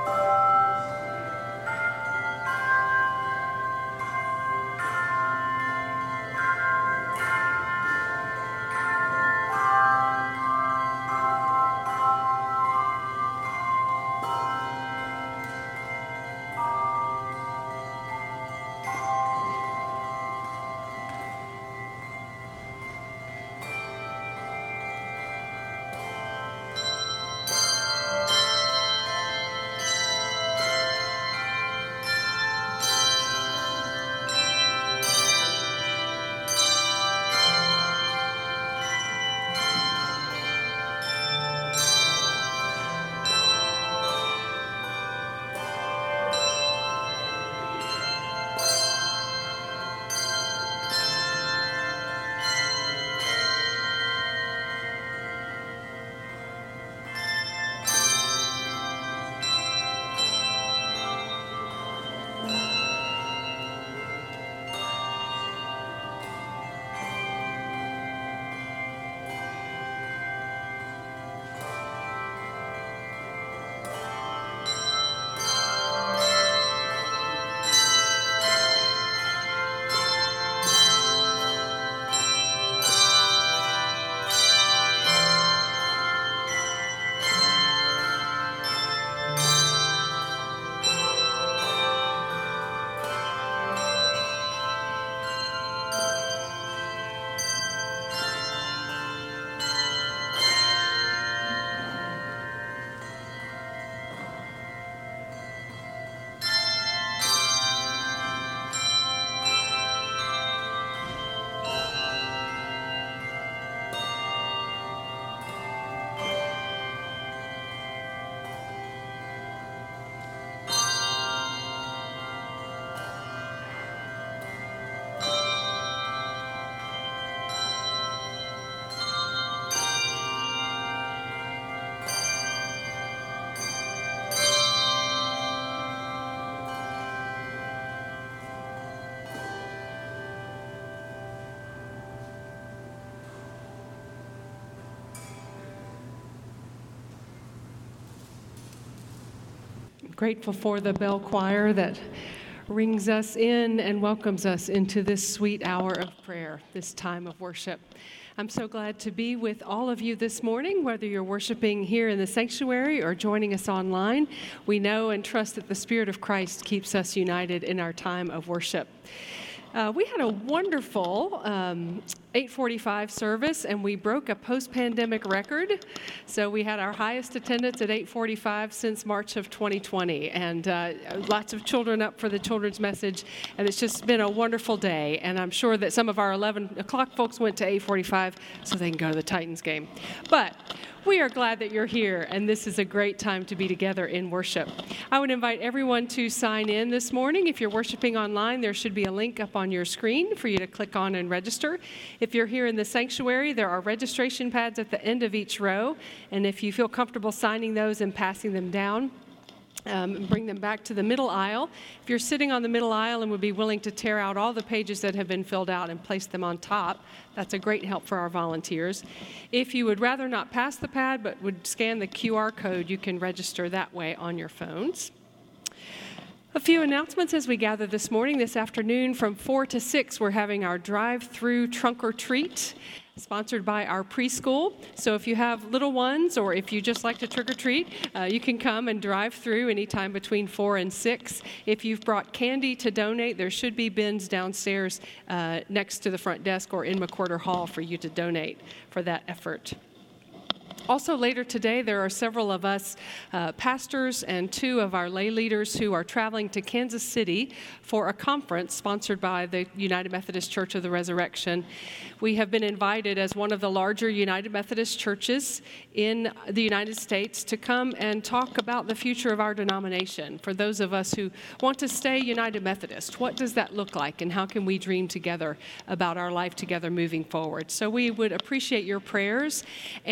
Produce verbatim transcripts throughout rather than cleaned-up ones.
Grateful for the bell choir that rings us in and welcomes us into this sweet hour of prayer, this time of worship. I'm so glad to be with all of you this morning, whether you're worshiping here in the sanctuary or joining us online. We know and trust that the Spirit of Christ keeps us united in our time of worship. Uh, we had a wonderful um, eight forty-five service, and we broke a post-pandemic record. So we had our highest attendance at eight forty-five since March of twenty twenty, and uh, lots of children up for the children's message, and it's just been a wonderful day. And I'm sure that some of our eleven o'clock folks went to eight forty-five so they can go to the Titans game. But we are glad that you're here, and this is a great time to be together in worship. I would invite everyone to sign in this morning. If you're worshiping online, there should be a link up on your screen for you to click on and register. If you're here in the sanctuary, there are registration pads at the end of each row, and if you feel comfortable signing those and passing them down, Um, and bring them back to the middle aisle. If you're sitting on the middle aisle and would be willing to tear out all the pages that have been filled out and place them on top, that's a great help for our volunteers. If you would rather not pass the pad but would scan the Q R code, you can register that way on your phones. A few announcements as we gather this morning. This afternoon from four to six, we're having our drive-through trunk or treat, sponsored by our preschool. So if you have little ones or if you just like to trick or treat, uh, you can come and drive through anytime between four and six. If you've brought candy to donate, there should be bins downstairs uh, next to the front desk or in McWhorter Hall for you to donate for that effort. Also later today, there are several of us uh, pastors and two of our lay leaders who are traveling to Kansas City for a conference sponsored by the United Methodist Church of the Resurrection. We have been invited as one of the larger United Methodist churches in the United States to come and talk about the future of our denomination. For those of us who want to stay United Methodist, what does that look like, and how can we dream together about our life together moving forward? So we would appreciate your prayers, and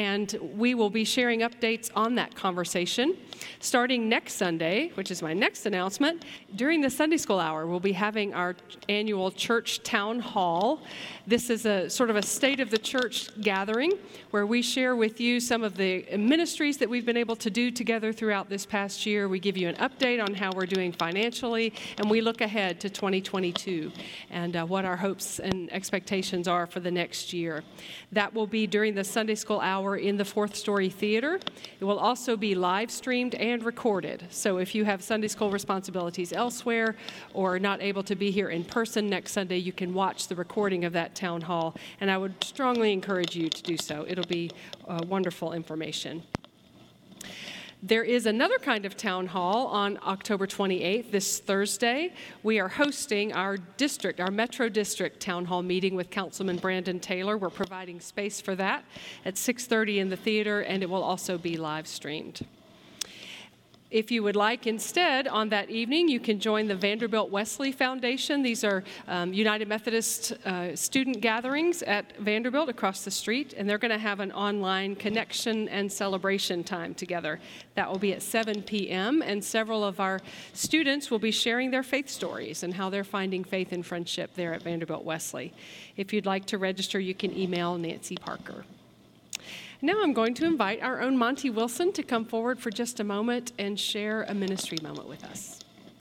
we will be sharing updates on that conversation. Starting next Sunday, which is my next announcement, during the Sunday School Hour, we'll be having our annual church town hall. This is a sort of a state of the church gathering where we share with you some of the ministries that we've been able to do together throughout this past year. We give you an update on how we're doing financially, and we look ahead to twenty twenty-two and uh, what our hopes and expectations are for the next year. That will be during the Sunday School Hour in the Fourth Story Theater. It will also be live streamed and recorded. So if you have Sunday school responsibilities elsewhere or are not able to be here in person next Sunday, you can watch the recording of that town hall, and I would strongly encourage you to do so. It'll be uh, wonderful information. There is another kind of town hall on October twenty-eighth, this Thursday. We are hosting our district, our Metro District town hall meeting with Councilman Brandon Taylor. We're providing space for that at six thirty in the theater, and it will also be live streamed. If you would like, instead, on that evening, you can join the Vanderbilt Wesley Foundation. These are um, United Methodist uh, student gatherings at Vanderbilt across the street, and they're going to have an online connection and celebration time together. That will be at seven p.m., and several of our students will be sharing their faith stories and how they're finding faith and friendship there at Vanderbilt Wesley. If you'd like to register, you can email Nancy Parker. Now I'm going to invite our own Monty Wilson to come forward for just a moment and share a ministry moment with us.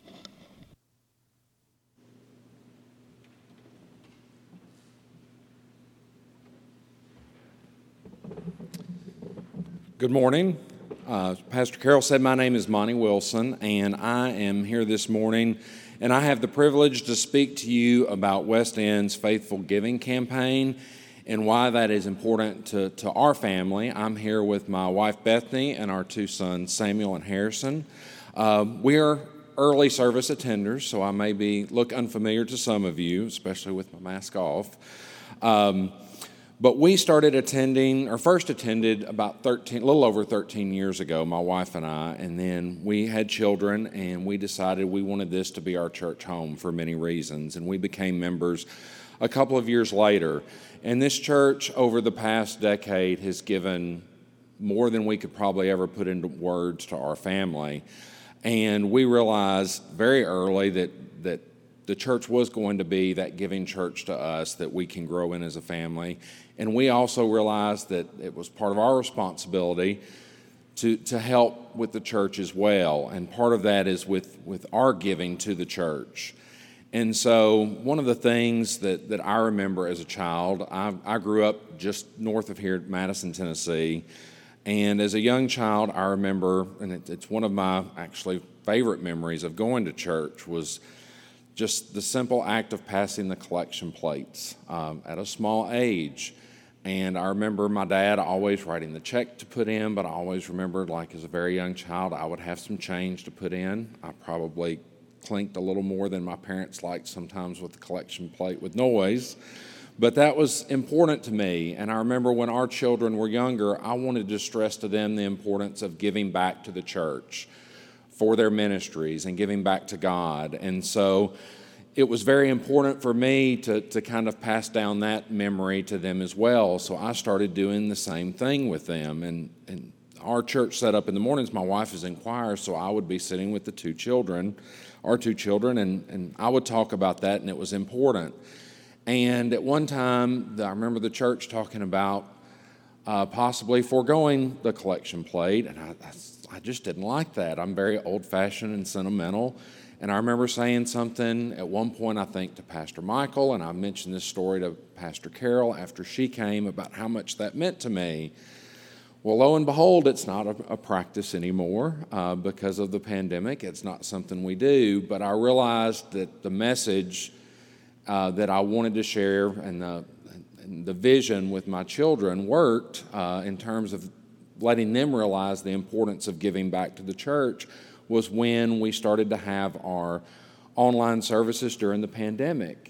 Good morning. Uh, Pastor Carol said my name is Monty Wilson, and I am here this morning, and I have the privilege to speak to you about West End's Faithful Giving campaign and why that is important to, to our family. I'm here with my wife Bethany and our two sons Samuel and Harrison. Uh, we are early service attenders, so I may be look unfamiliar to some of you, especially with my mask off. Um, but we started attending, or first attended about thirteen, a little over thirteen years ago, my wife and I, and then we had children, and we decided we wanted this to be our church home for many reasons, and we became members a couple of years later. And this church, over the past decade, has given more than we could probably ever put into words to our family. And we realized very early that, that the church was going to be that giving church to us that we can grow in as a family. And we also realized that it was part of our responsibility to, to help with the church as well. And part of that is with, with our giving to the church. And so one of the things that, that I remember as a child, I, I grew up just north of here at Madison, Tennessee. And as a young child, I remember, and it, it's one of my actually favorite memories of going to church, was just the simple act of passing the collection plates um, at a small age. And I remember my dad always writing the check to put in, but I always remembered, like as a very young child, I would have some change to put in. I probably clinked a little more than my parents liked sometimes with the collection plate with noise. But that was important to me. And I remember when our children were younger, I wanted to stress to them the importance of giving back to the church for their ministries and giving back to God. And so it was very important for me to, to kind of pass down that memory to them as well. So I started doing the same thing with them. And, and our church set up in the mornings, my wife is in choir, so I would be sitting with the two children, our two children, and, and I would talk about that, and it was important. And at one time, the, I remember the church talking about uh, possibly foregoing the collection plate, and I, I, I just didn't like that. I'm very old-fashioned and sentimental, and I remember saying something at one point, I think, to Pastor Michael, and I mentioned this story to Pastor Carol after she came about how much that meant to me. Well, lo and behold, it's not a, a practice anymore uh, because of the pandemic. It's not something we do, but I realized that the message uh, that I wanted to share and the, and the vision with my children worked uh, in terms of letting them realize the importance of giving back to the church was when we started to have our online services during the pandemic.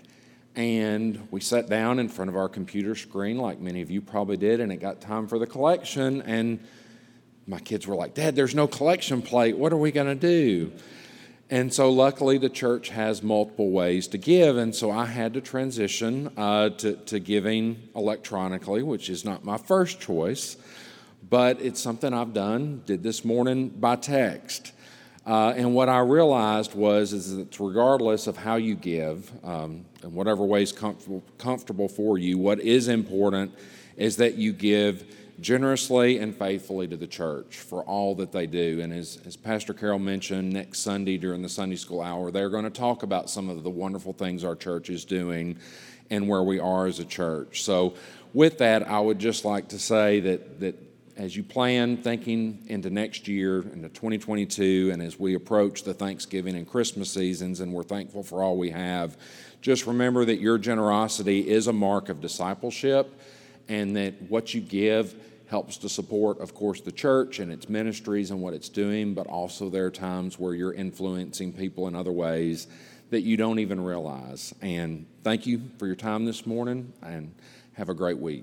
And we sat down in front of our computer screen, like many of you probably did, and it got time for the collection. And my kids were like, "Dad, there's no collection plate. What are we going to do?" And so luckily the church has multiple ways to give, and so I had to transition uh, to, to giving electronically, which is not my first choice. but it's something I've done, did this morning by text. Uh, and what I realized was is that regardless of how you give, um, in whatever way is comfortable, comfortable for you, what is important is that you give generously and faithfully to the church for all that they do. And as, as Pastor Carol mentioned, next Sunday during the Sunday School Hour, they're going to talk about some of the wonderful things our church is doing and where we are as a church. So with that, I would just like to say that that as you plan thinking into next year, into twenty twenty-two, and as we approach the Thanksgiving and Christmas seasons, and we're thankful for all we have, just remember that your generosity is a mark of discipleship, and that what you give helps to support, of course, the church and its ministries and what it's doing, but also there are times where you're influencing people in other ways that you don't even realize. And thank you for your time this morning, and have a great week.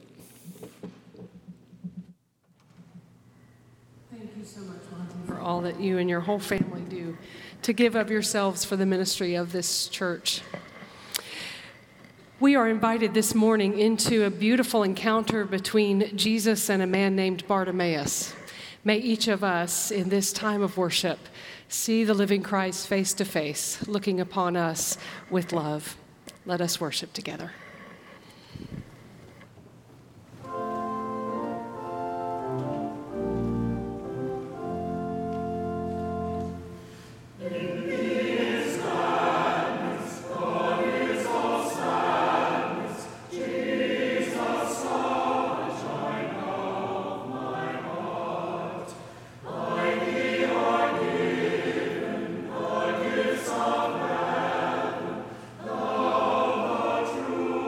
Thank you so much, Monty, for all that you and your whole family do to give of yourselves for the ministry of this church. We are invited this morning into a beautiful encounter between Jesus and a man named Bartimaeus. May each of us in this time of worship see the living Christ face to face, looking upon us with love. Let us worship together. True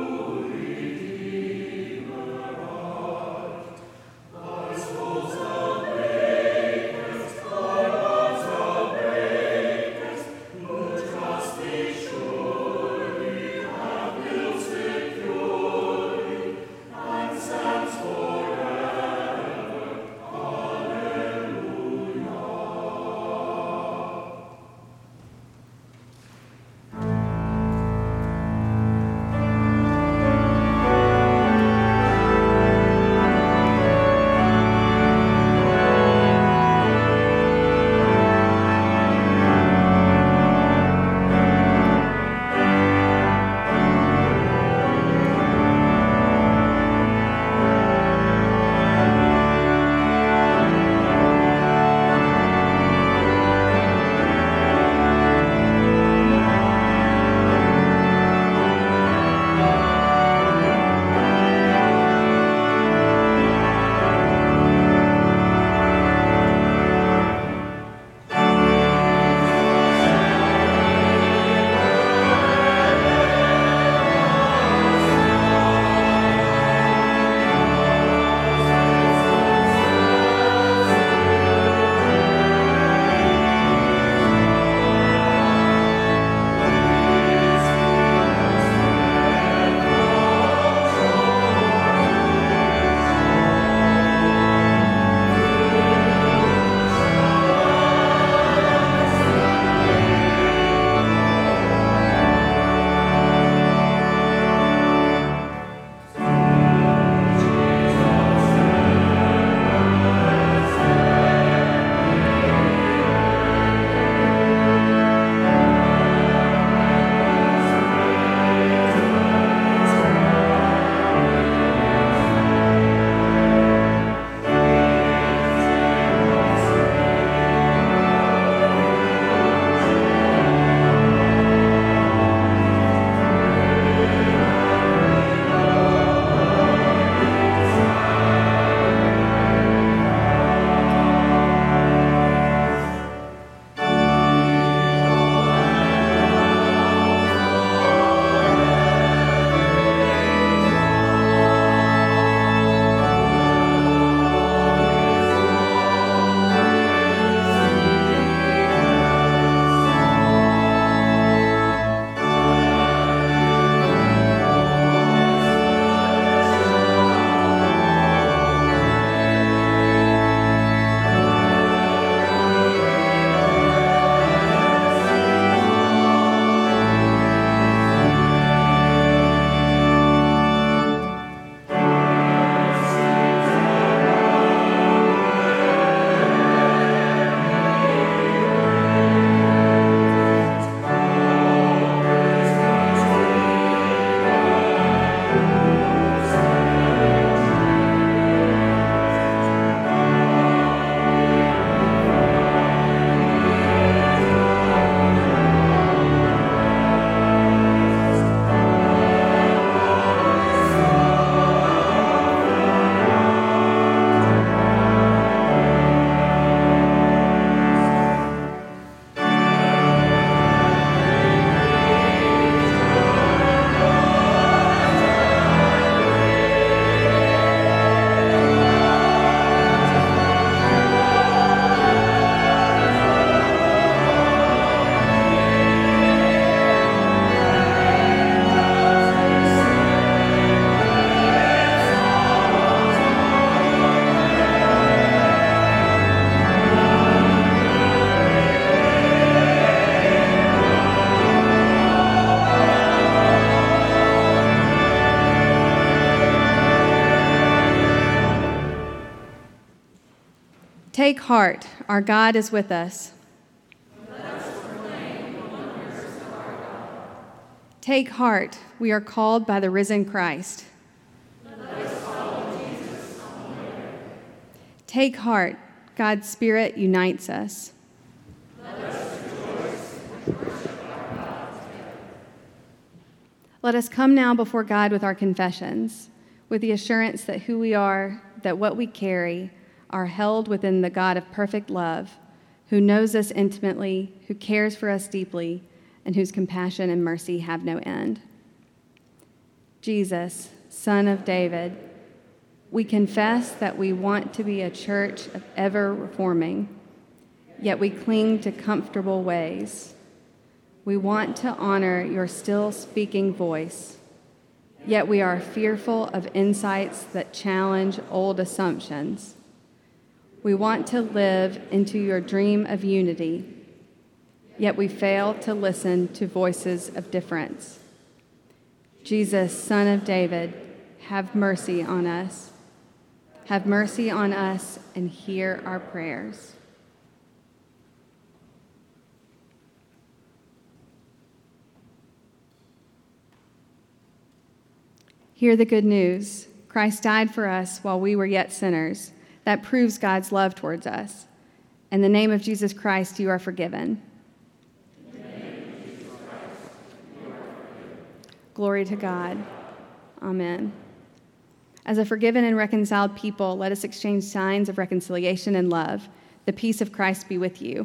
Take heart, our God is with us. Take heart, we are called by the risen Christ. Take heart, God's Spirit unites us. Let us come now before God with our confessions, with the assurance that who we are, that what we carry, are held within the God of perfect love, who knows us intimately, who cares for us deeply, and whose compassion and mercy have no end. Jesus, Son of David, we confess that we want to be a church of ever reforming, yet we cling to comfortable ways. We want to honor your still speaking voice, yet we are fearful of insights that challenge old assumptions. We want to live into your dream of unity, yet we fail to listen to voices of difference. Jesus, Son of David, have mercy on us. Have mercy on us and hear our prayers. Hear the good news. Christ died for us while we were yet sinners. That proves God's love towards us. In the name of Jesus Christ, you are forgiven. Glory to God. Amen. As a forgiven and reconciled people, let us exchange signs of reconciliation and love. The peace of Christ be with you.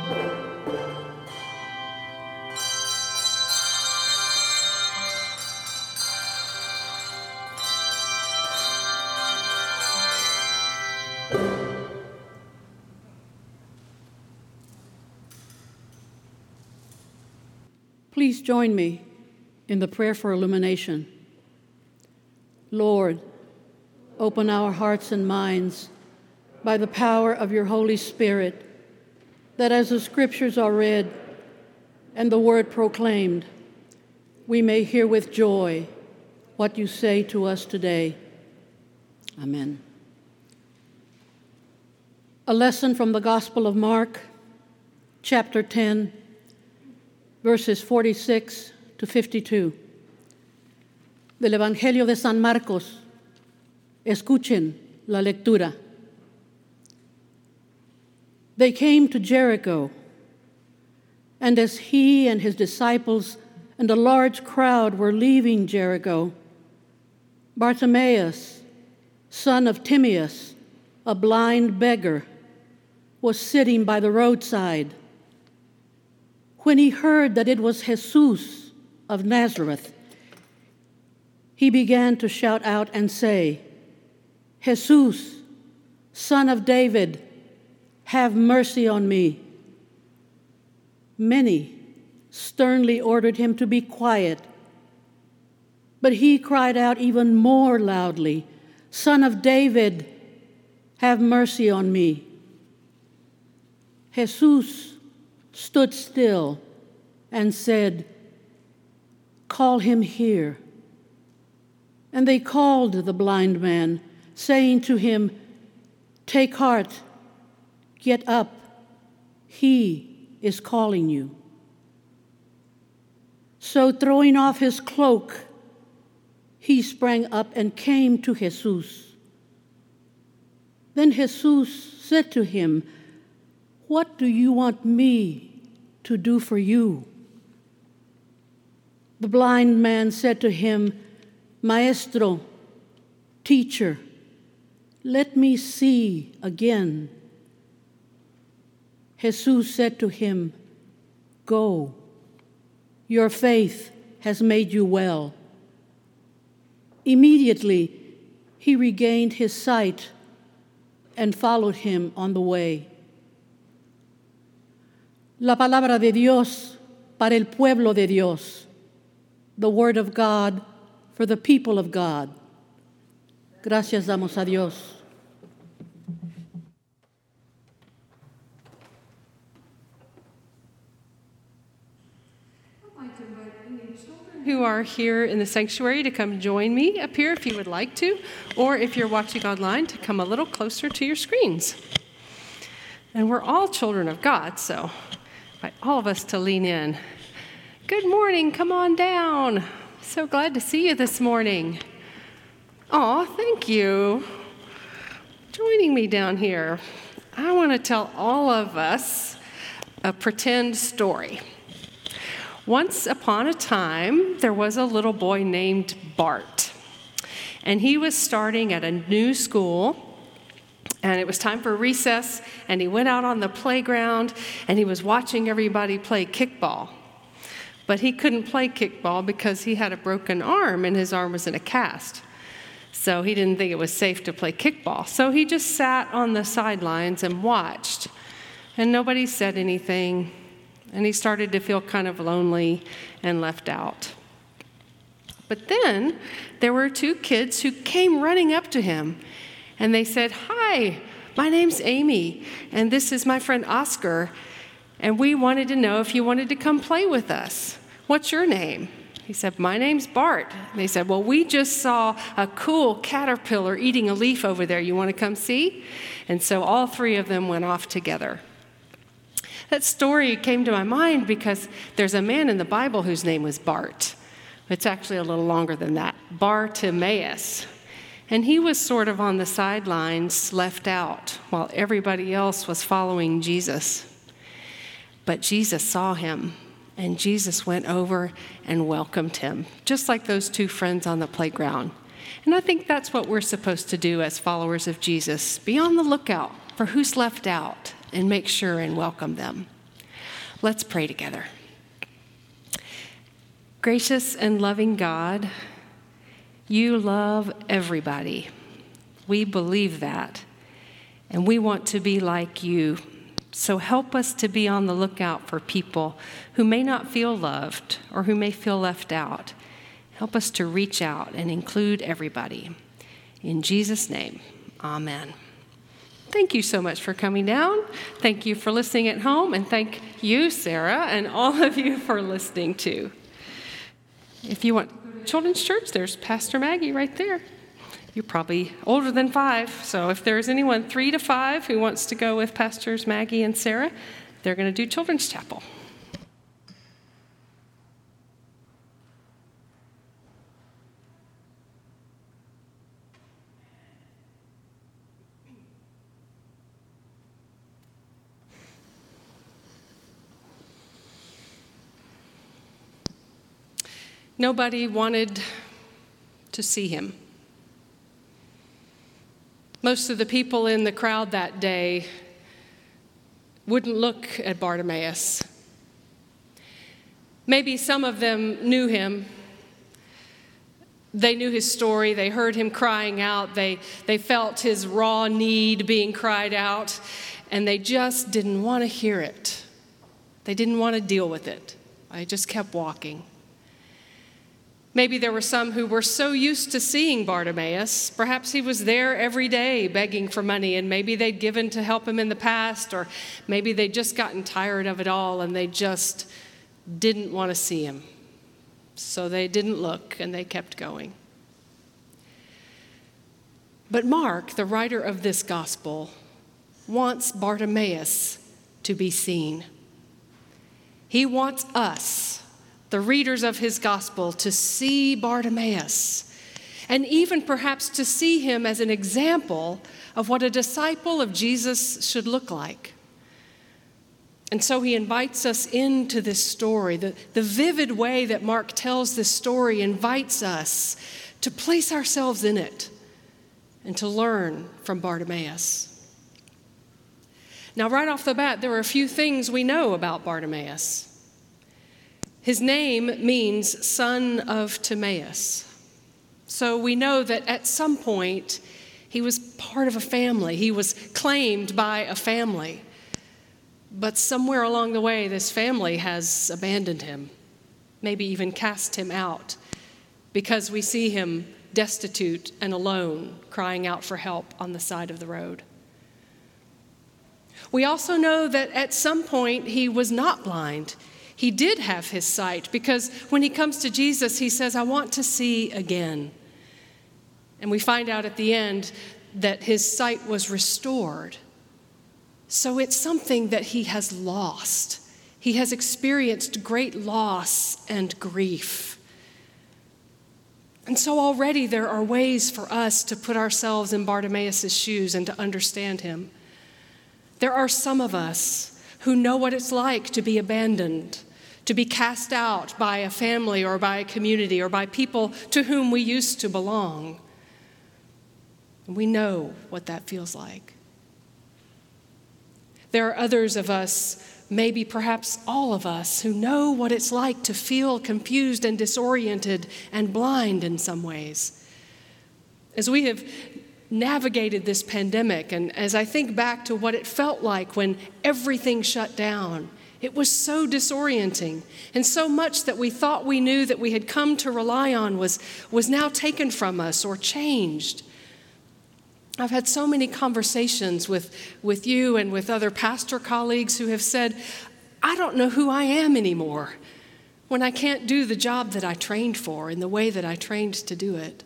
Please join me in the prayer for illumination. Lord, open our hearts and minds by the power of your Holy Spirit, that as the scriptures are read and the word proclaimed, we may hear with joy what you say to us today. Amen. A lesson from the Gospel of Mark, chapter ten, verses forty-six to fifty-two. Del Evangelio de San Marcos. Escuchen la lectura. They came to Jericho, and as he and his disciples and a large crowd were leaving Jericho, Bartimaeus, son of Timaeus, a blind beggar, was sitting by the roadside. When he heard that it was Jesus of Nazareth, he began to shout out and say, Jesus, Son of David, have mercy on me. Many sternly ordered him to be quiet, but he cried out even more loudly, Son of David, have mercy on me. Jesus stood still and said, call him here. And they called the blind man, saying to him, take heart, get up, he is calling you. So throwing off his cloak, he sprang up and came to Jesus. Then Jesus said to him, what do you want me to do for you? The blind man said to him, Maestro, teacher, let me see again. Jesus said to him, go, your faith has made you well. Immediately he regained his sight and followed him on the way. La palabra de Dios para el pueblo de Dios, the word of God for the people of God. Gracias damos a Dios. Who are here in the sanctuary to come join me up here if you would like to, or if you're watching online to come a little closer to your screens. And we're all children of God, so I invite all of us to lean in. Good morning, come on down. So glad to see you this morning. Aw, thank you for joining me down here. I want to tell all of us a pretend story. Once upon a time, there was a little boy named Bart, and he was starting at a new school, and it was time for recess, and he went out on the playground, and he was watching everybody play kickball. But he couldn't play kickball because he had a broken arm, and his arm was in a cast. So he didn't think it was safe to play kickball. So he just sat on the sidelines and watched, and nobody said anything. And he started to feel kind of lonely and left out. But then there were two kids who came running up to him, and they said, hi, my name's Amy, and this is my friend Oscar, and we wanted to know if you wanted to come play with us. What's your name? He said, my name's Bart. And they said, well, we just saw a cool caterpillar eating a leaf over there. You want to come see? And so all three of them went off together. That story came to my mind because there's a man in the Bible whose name was Bart. It's actually a little longer than that, Bartimaeus. And he was sort of on the sidelines, left out, while everybody else was following Jesus. But Jesus saw him, and Jesus went over and welcomed him, just like those two friends on the playground. And I think that's what we're supposed to do as followers of Jesus, be on the lookout for who's left out and make sure and welcome them. Let's pray together. Gracious and loving God, you love everybody. We believe that, and we want to be like you. So help us to be on the lookout for people who may not feel loved or who may feel left out. Help us to reach out and include everybody. In Jesus' name, amen. Thank you so much for coming down. Thank you for listening at home, and thank you, Sarah, and all of you for listening too. If you want children's church, there's Pastor Maggie right there. You're probably older than five, so if there's anyone three to five who wants to go with Pastors Maggie and Sarah, they're going to do children's chapel. Nobody wanted to see him. Most of the people in the crowd that day wouldn't look at Bartimaeus. Maybe some of them knew him. They knew his story. They heard him crying out. They, they felt his raw need being cried out, and they just didn't want to hear it. They didn't want to deal with it. They just kept walking. Maybe there were some who were so used to seeing Bartimaeus. Perhaps he was there every day begging for money, and maybe they'd given to help him in the past, or maybe they'd just gotten tired of it all and they just didn't want to see him. So they didn't look and they kept going. But Mark, the writer of this gospel, wants Bartimaeus to be seen. He wants us, the readers of his gospel, to see Bartimaeus, and even perhaps to see him as an example of what a disciple of Jesus should look like. And so he invites us into this story. The, the vivid way that Mark tells this story invites us to place ourselves in it and to learn from Bartimaeus. Now, right off the bat, there are a few things we know about Bartimaeus. His name means son of Timaeus. So we know that at some point he was part of a family. He was claimed by a family. But somewhere along the way, this family has abandoned him, maybe even cast him out, because we see him destitute and alone, crying out for help on the side of the road. We also know that at some point he was not blind. He did have his sight, because when he comes to Jesus, he says, "I want to see again." And we find out at the end that his sight was restored. So it's something that he has lost. He has experienced great loss and grief. And so already there are ways for us to put ourselves in Bartimaeus' shoes and to understand him. There are some of us who know what it's like to be abandoned, to be cast out by a family or by a community or by people to whom we used to belong. And we know what that feels like. There are others of us, maybe perhaps all of us, who know what it's like to feel confused and disoriented and blind in some ways. As we have navigated this pandemic, and as I think back to what it felt like when everything shut down, it was so disorienting, and so much that we thought we knew that we had come to rely on was, was now taken from us or changed. I've had so many conversations with, with you and with other pastor colleagues who have said, "I don't know who I am anymore when I can't do the job that I trained for in the way that I trained to do it."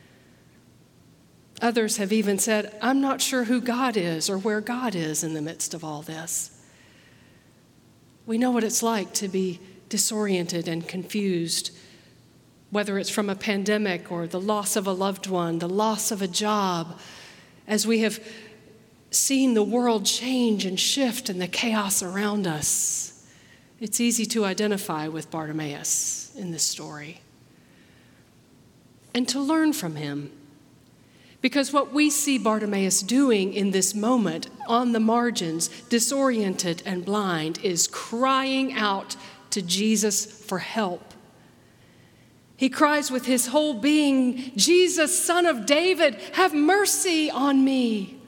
Others have even said, "I'm not sure who God is or where God is in the midst of all this." We know what it's like to be disoriented and confused, whether it's from a pandemic or the loss of a loved one, the loss of a job, as we have seen the world change and shift and the chaos around us. It's easy to identify with Bartimaeus in this story and to learn from him. Because what we see Bartimaeus doing in this moment, on the margins, disoriented and blind, is crying out to Jesus for help. He cries with his whole being, "Jesus, Son of David, have mercy on me."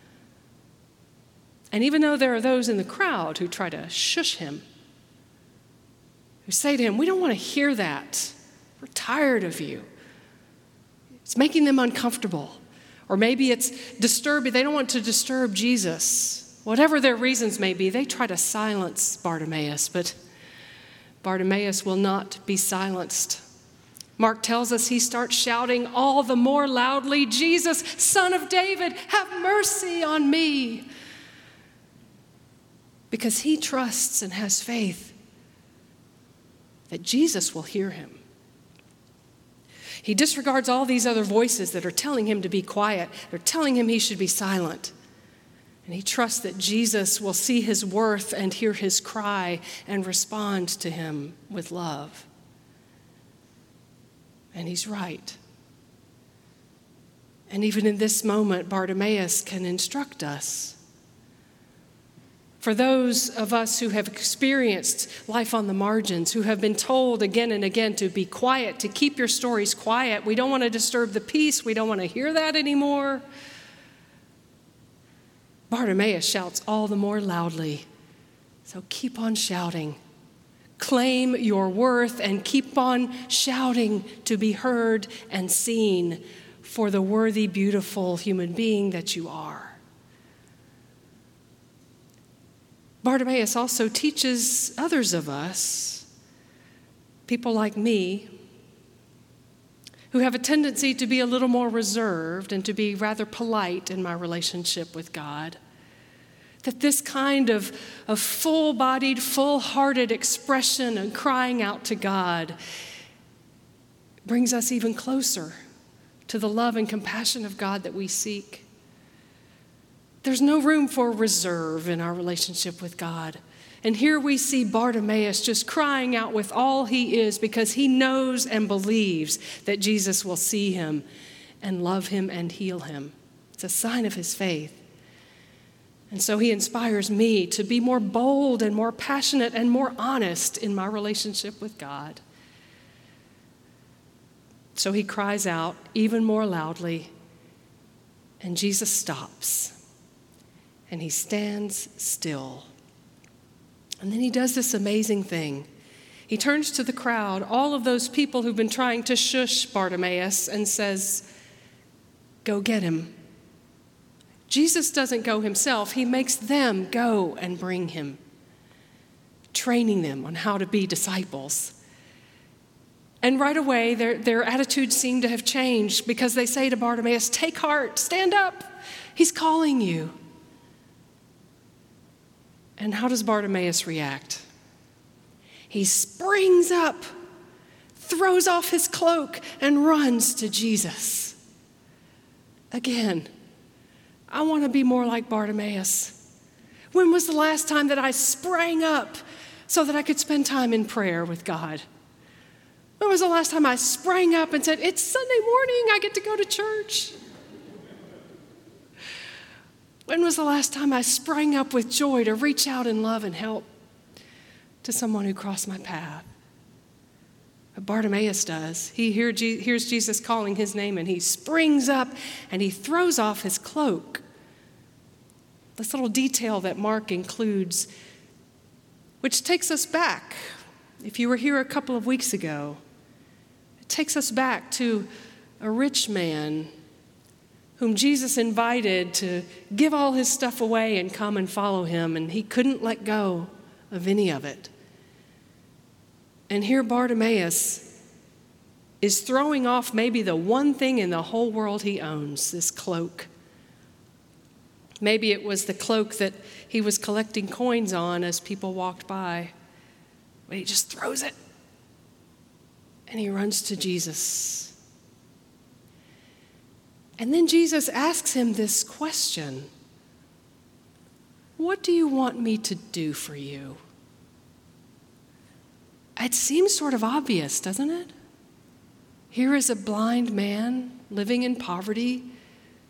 And even though there are those in the crowd who try to shush him, who say to him, "We don't want to hear that. We're tired of you." It's making them uncomfortable. Or maybe it's disturbing. They don't want to disturb Jesus. Whatever their reasons may be, they try to silence Bartimaeus, but Bartimaeus will not be silenced. Mark tells us he starts shouting all the more loudly, "Jesus, Son of David, have mercy on me." Because he trusts and has faith that Jesus will hear him. He disregards all these other voices that are telling him to be quiet. They're telling him he should be silent. And he trusts that Jesus will see his worth and hear his cry and respond to him with love. And he's right. And even in this moment, Bartimaeus can instruct us. For those of us who have experienced life on the margins, who have been told again and again to be quiet, to keep your stories quiet, we don't want to disturb the peace, we don't want to hear that anymore. Bartimaeus shouts all the more loudly. So keep on shouting. Claim your worth and keep on shouting to be heard and seen for the worthy, beautiful human being that you are. Bartimaeus also teaches others of us, people like me, who have a tendency to be a little more reserved and to be rather polite in my relationship with God, that this kind of, of full-bodied, full-hearted expression and crying out to God brings us even closer to the love and compassion of God that we seek. There's no room for reserve in our relationship with God. And here we see Bartimaeus just crying out with all he is because he knows and believes that Jesus will see him and love him and heal him. It's a sign of his faith. And so he inspires me to be more bold and more passionate and more honest in my relationship with God. So he cries out even more loudly, and Jesus stops. And he stands still. And then he does this amazing thing. He turns to the crowd, all of those people who've been trying to shush Bartimaeus, and says, "Go get him." Jesus doesn't go himself. He makes them go and bring him, training them on how to be disciples. And right away, their, their attitudes seem to have changed because they say to Bartimaeus, "Take heart, stand up. He's calling you." And how does Bartimaeus react? He springs up, throws off his cloak, and runs to Jesus. Again, I want to be more like Bartimaeus. When was the last time that I sprang up so that I could spend time in prayer with God? When was the last time I sprang up and said, "It's Sunday morning, I get to go to church"? When was the last time I sprang up with joy to reach out in love and help to someone who crossed my path? But Bartimaeus does. He hear, hears Jesus calling his name, and he springs up and he throws off his cloak. This little detail that Mark includes, which takes us back. If you were here a couple of weeks ago, it takes us back to a rich man whom Jesus invited to give all his stuff away and come and follow him, and he couldn't let go of any of it. And here Bartimaeus is throwing off maybe the one thing in the whole world he owns, this cloak. Maybe it was the cloak that he was collecting coins on as people walked by. But he just throws it, and he runs to Jesus. And then Jesus asks him this question: "What do you want me to do for you?" It seems sort of obvious, doesn't it? Here is a blind man living in poverty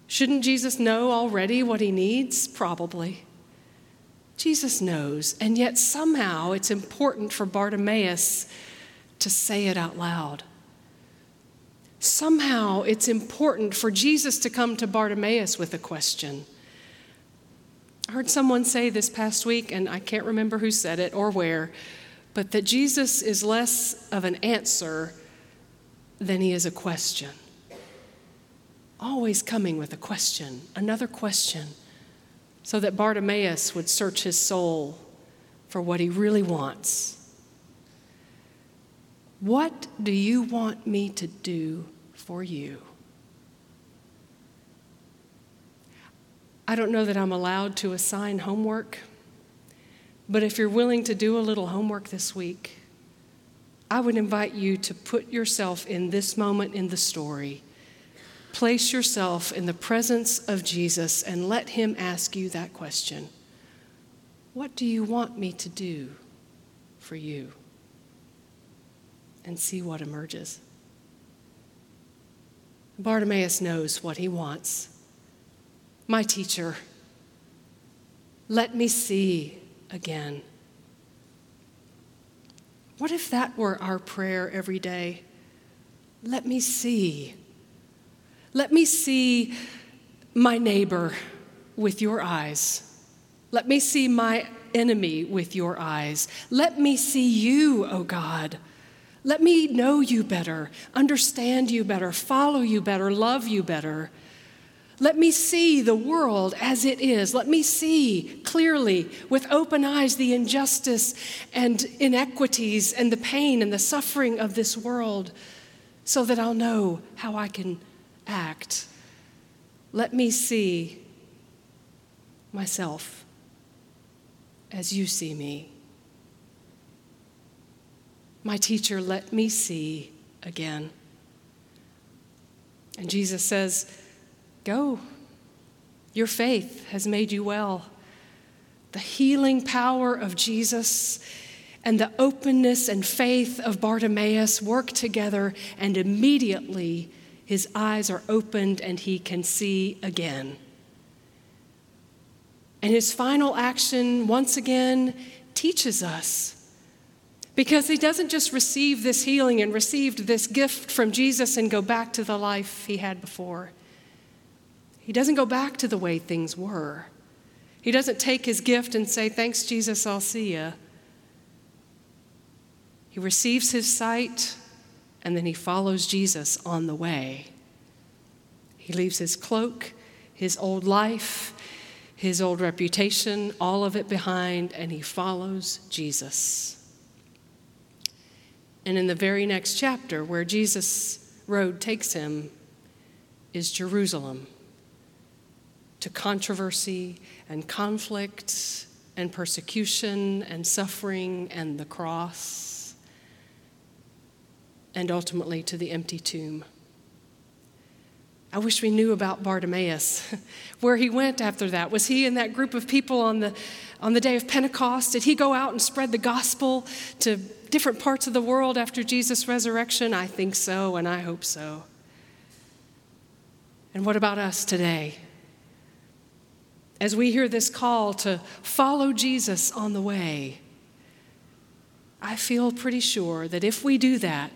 Shouldn't Jesus know already what he needs? Probably. Jesus knows, and yet somehow it's important for Bartimaeus to say it out loud. Somehow it's important for Jesus to come to Bartimaeus with a question. I heard someone say this past week, and I can't remember who said it or where, but that Jesus is less of an answer than he is a question. Always coming with a question, another question, so that Bartimaeus would search his soul for what he really wants. What do you want me to do for you? I don't know that I'm allowed to assign homework, but if you're willing to do a little homework this week, I would invite you to put yourself in this moment in the story. Place yourself in the presence of Jesus and let him ask you that question. What do you want me to do for you? And see what emerges. Bartimaeus knows what he wants. My teacher, let me see again. What if that were our prayer every day? Let me see. Let me see my neighbor with your eyes. Let me see my enemy with your eyes. Let me see you, O God. Let me know you better, understand you better, follow you better, love you better. Let me see the world as it is. Let me see clearly with open eyes the injustice and inequities and the pain and the suffering of this world so that I'll know how I can act. Let me see myself as you see me. My teacher, let me see again. And Jesus says, go. Your faith has made you well. The healing power of Jesus and the openness and faith of Bartimaeus work together, and immediately his eyes are opened and he can see again. And his final action, once again, teaches us. Because he doesn't just receive this healing and received this gift from Jesus and go back to the life he had before. He doesn't go back to the way things were. He doesn't take his gift and say, thanks, Jesus, I'll see ya. He receives his sight, and then he follows Jesus on the way. He leaves his cloak, his old life, his old reputation, all of it behind, and he follows Jesus. And in the very next chapter, where Jesus' road takes him, is Jerusalem, to controversy and conflict and persecution and suffering and the cross, and ultimately to the empty tomb. I wish we knew about Bartimaeus, where he went after that. Was he in that group of people on the, on the day of Pentecost? Did he go out and spread the gospel to different parts of the world after Jesus' resurrection? I think so, and I hope so. And what about us today? As we hear this call to follow Jesus on the way, I feel pretty sure that if we do that,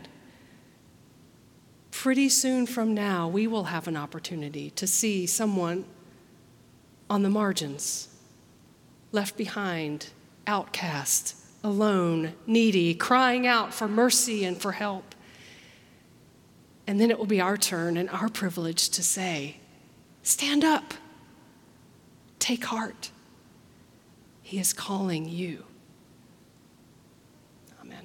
pretty soon from now, we will have an opportunity to see someone on the margins, left behind, outcast, alone, needy, crying out for mercy and for help. And then it will be our turn and our privilege to say, stand up, take heart. He is calling you. Amen.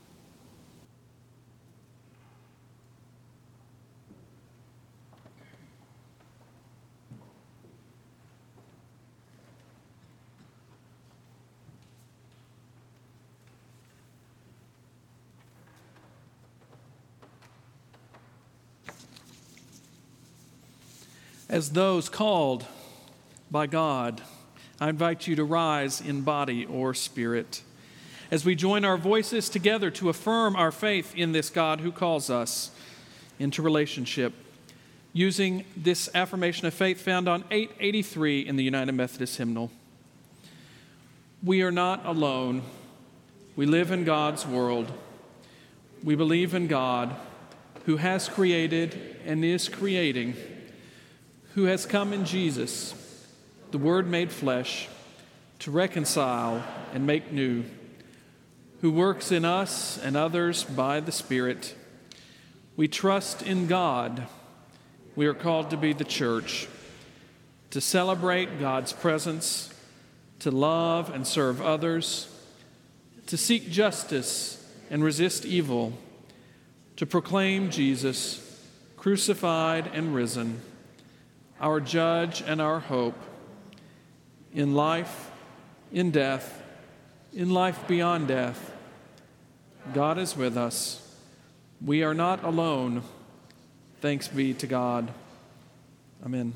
As those called by God, I invite you to rise in body or spirit as we join our voices together to affirm our faith in this God who calls us into relationship. using this affirmation of faith found on eight eighty-three in the United Methodist Hymnal. We are not alone. We live in God's world. We believe in God, who has created and is creating, who has come in Jesus, the Word made flesh, to reconcile and make new, who works in us and others by the Spirit. We trust in God. We are called to be the church, to celebrate God's presence, to love and serve others, to seek justice and resist evil, to proclaim Jesus, crucified and risen, our judge and our hope, in life, in death, in life beyond death. God is with us. We are not alone. Thanks be to God. Amen.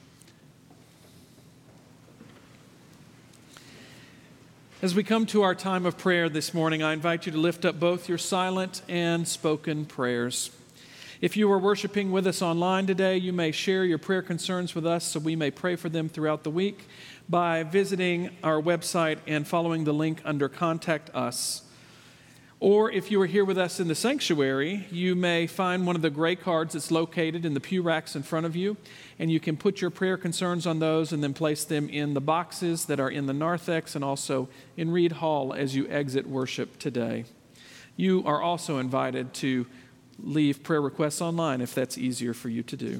As we come to our time of prayer this morning, I invite you to lift up both your silent and spoken prayers. If you are worshiping with us online today, you may share your prayer concerns with us so we may pray for them throughout the week by visiting our website and following the link under Contact Us. Or if you are here with us in the sanctuary, you may find one of the gray cards that's located in the pew racks in front of you, and you can put your prayer concerns on those and then place them in the boxes that are in the narthex and also in Reed Hall as you exit worship today. You are also invited to leave prayer requests online if that's easier for you to do.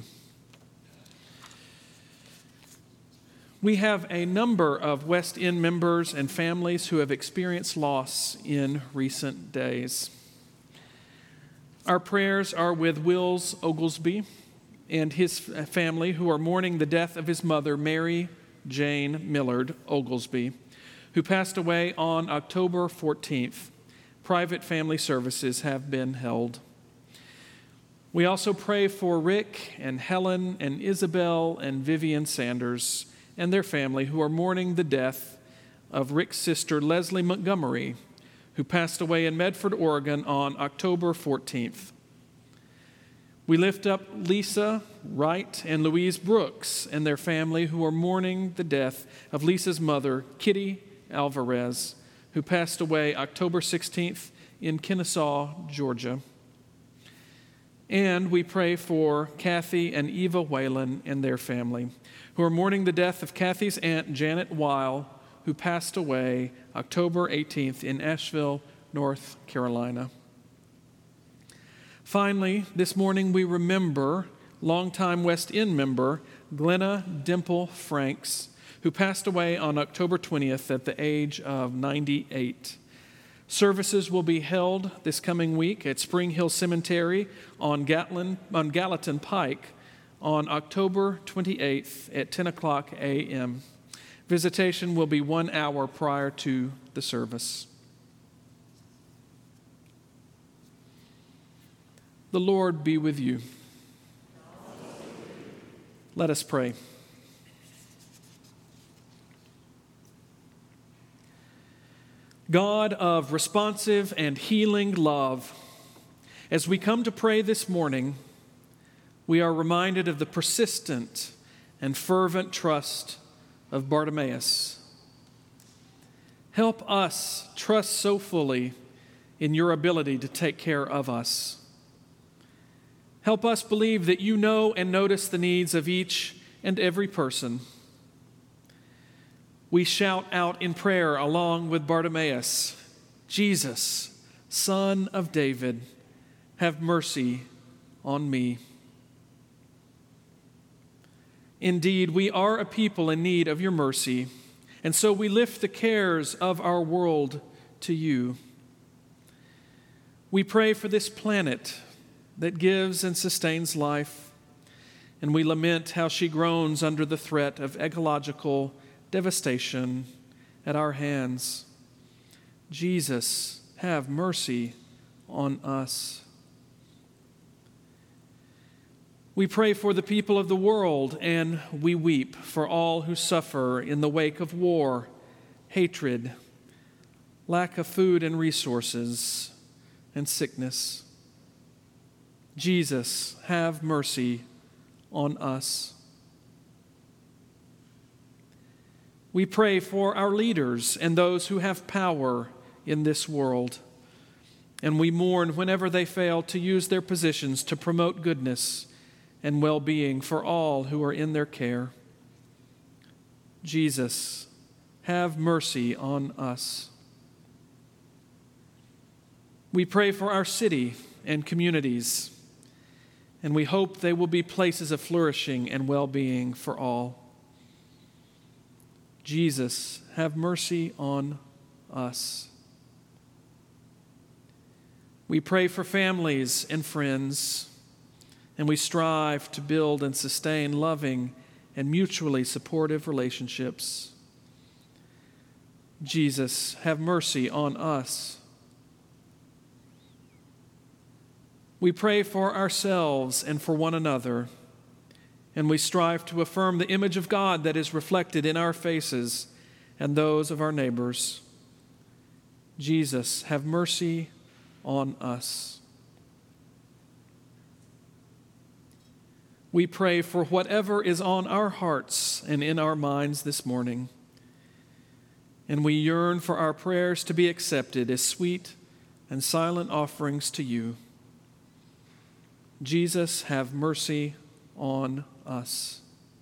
We have a number of West End members and families who have experienced loss in recent days. Our prayers are with Wills Oglesby and his family who are mourning the death of his mother, Mary Jane Millard Oglesby, who passed away on October fourteenth. Private family services have been held. We also pray for Rick and Helen and Isabel and Vivian Sanders and their family who are mourning the death of Rick's sister, Leslie Montgomery, who passed away in Medford, Oregon on October fourteenth. We lift up Lisa Wright and Louise Brooks and their family who are mourning the death of Lisa's mother, Kitty Alvarez, who passed away October sixteenth in Kennesaw, Georgia. And we pray for Kathy and Eva Whalen and their family, who are mourning the death of Kathy's aunt, Janet Weil, who passed away October eighteenth in Asheville, North Carolina. Finally, this morning we remember longtime West End member Glenna Dimple Franks, who passed away on October twentieth at the age of ninety-eight. Services will be held this coming week at Spring Hill Cemetery on Gatlin, on Gallatin Pike on October twenty-eighth at ten o'clock a.m. Visitation will be one hour prior to the service. The Lord be with you. Let us pray. God of responsive and healing love, as we come to pray this morning, we are reminded of the persistent and fervent trust of Bartimaeus. Help us trust so fully in your ability to take care of us. Help us believe that you know and notice the needs of each and every person. We shout out in prayer along with Bartimaeus, Jesus, Son of David, have mercy on me. Indeed, we are a people in need of your mercy, and so we lift the cares of our world to you. We pray for this planet that gives and sustains life, and we lament how she groans under the threat of ecological devastation at our hands. Jesus, have mercy on us. We pray for the people of the world, and we weep for all who suffer in the wake of war, hatred, lack of food and resources, and sickness. Jesus, have mercy on us. We pray for our leaders and those who have power in this world, and we mourn whenever they fail to use their positions to promote goodness and well-being for all who are in their care. Jesus, have mercy on us. We pray for our city and communities, and we hope they will be places of flourishing and well-being for all. Jesus, have mercy on us. We pray for families and friends, and we strive to build and sustain loving and mutually supportive relationships. Jesus, have mercy on us. We pray for ourselves and for one another, and we strive to affirm the image of God that is reflected in our faces and those of our neighbors. Jesus, have mercy on us. We pray for whatever is on our hearts and in our minds this morning, and we yearn for our prayers to be accepted as sweet and silent offerings to you. Jesus, have mercy on us.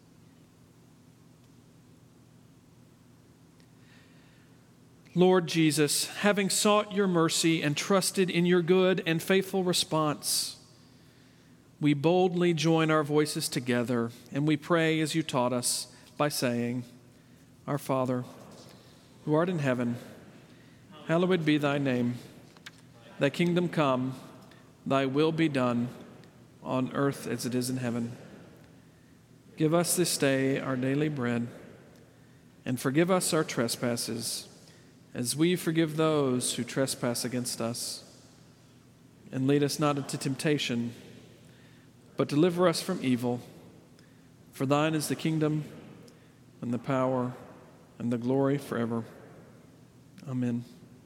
Lord Jesus, having sought your mercy and trusted in your good and faithful response, we boldly join our voices together, and we pray as you taught us by saying, Our Father, who art in heaven, hallowed be thy name. Thy kingdom come, thy will be done, on earth as it is in heaven. Give us this day our daily bread, and forgive us our trespasses, as we forgive those who trespass against us. And lead us not into temptation, but deliver us from evil. For thine is the kingdom, and the power, and the glory forever. Amen.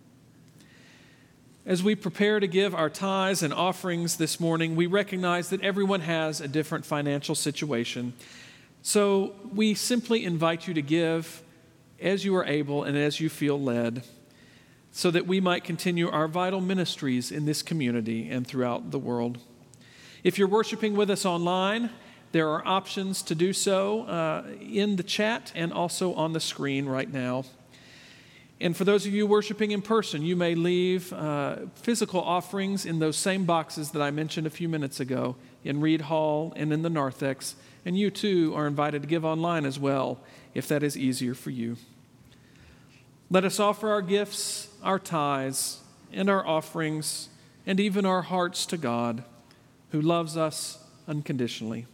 As we prepare to give our tithes and offerings this morning, we recognize that everyone has a different financial situation. So we simply invite you to give as you are able and as you feel led, so that we might continue our vital ministries in this community and throughout the world. If you're worshiping with us online, there are options to do so uh, in the chat and also on the screen right now. And for those of you worshiping in person, you may leave uh, physical offerings in those same boxes that I mentioned a few minutes ago in Reed Hall and in the narthex. And you too are invited to give online as well, if that is easier for you. Let us offer our gifts, our tithes, and our offerings, and even our hearts to God, who loves us unconditionally.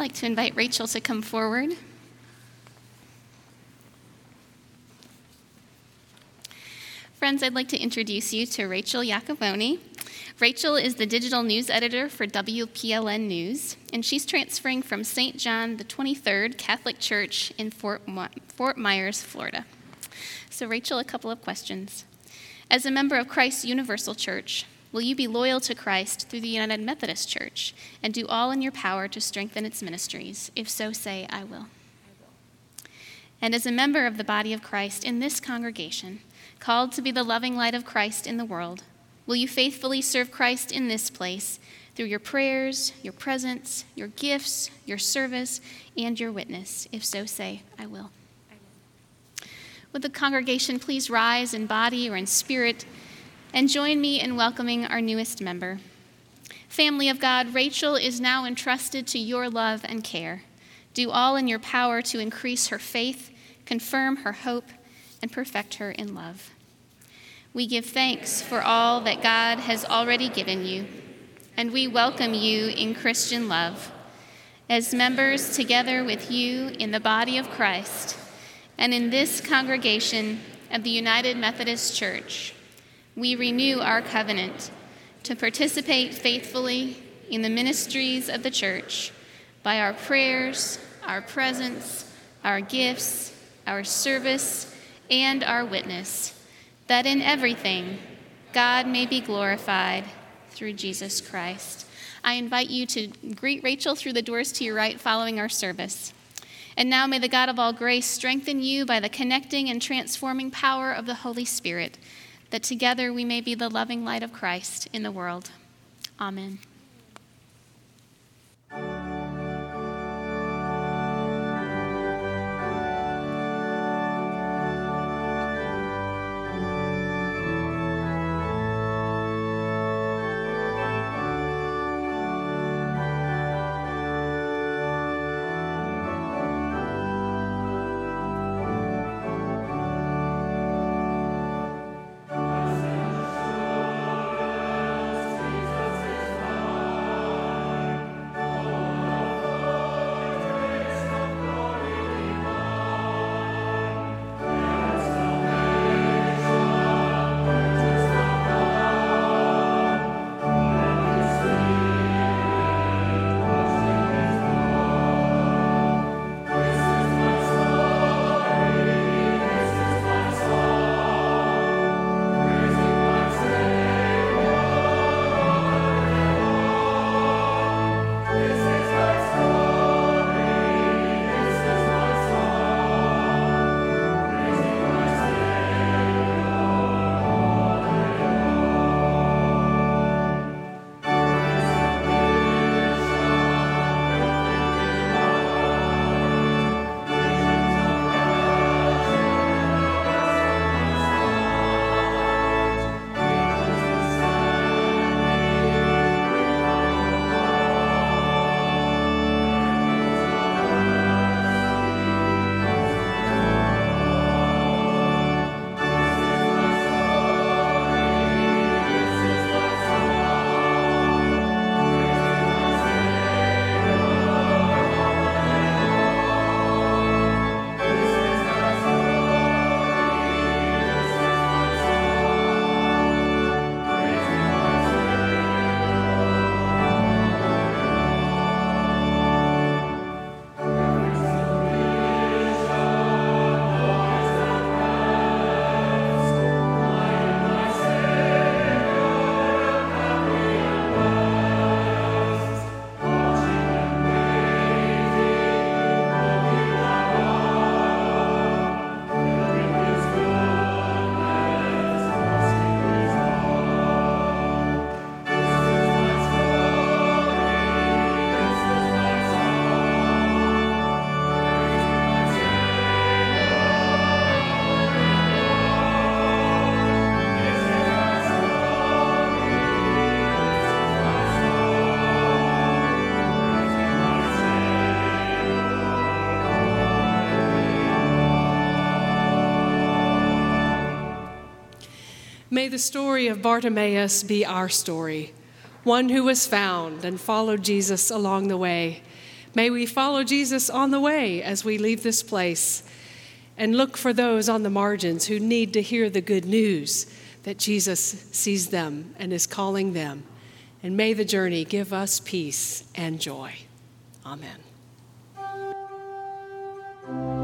like to invite Rachel to come forward. Friends, I'd like to introduce you to Rachel Iacoboni. Rachel is the digital news editor for W P L N News, and she's transferring from Saint John the twenty-third Catholic Church in Fort, Fort Myers, Florida. So Rachel, a couple of questions. As a member of Christ's Universal Church, will you be loyal to Christ through the United Methodist Church and do all in your power to strengthen its ministries? If so, say, I will. And as a member of the body of Christ in this congregation, called to be the loving light of Christ in the world, will you faithfully serve Christ in this place through your prayers, your presence, your gifts, your service, and your witness? If so, say, I will. I will. Would the congregation please rise in body or in spirit and join me in welcoming our newest member. Family of God, Rachel is now entrusted to your love and care. Do all in your power to increase her faith, confirm her hope, and perfect her in love. We give thanks for all that God has already given you, and we welcome you in Christian love. As members together with you in the body of Christ and in this congregation of the United Methodist Church, we renew our covenant to participate faithfully in the ministries of the church by our prayers, our presence, our gifts, our service, and our witness, that in everything God may be glorified through Jesus Christ. I invite you to greet Rachel through the doors to your right following our service. And now may the God of all grace strengthen you by the connecting and transforming power of the Holy Spirit, that together we may be the loving light of Christ in the world. Amen. May the story of Bartimaeus be our story, one who was found and followed Jesus along the way. May we follow Jesus on the way as we leave this place and look for those on the margins who need to hear the good news that Jesus sees them and is calling them. And may the journey give us peace and joy. Amen.